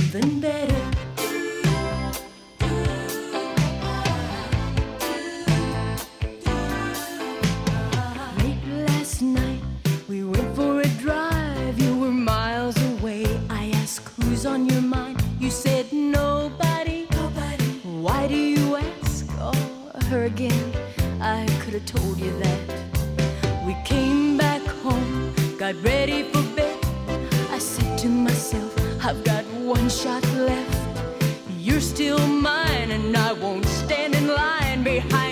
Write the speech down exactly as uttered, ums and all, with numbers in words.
even better. Late last night, we went for a drive. You were miles away. I asked, who's on your mind? You said nobody. Nobody. Why do you ask? Oh, her again. I could have told you that. We came back home, got ready for bed. I said to myself, I've got one shot left. You're still mine, and I won't stand in line behind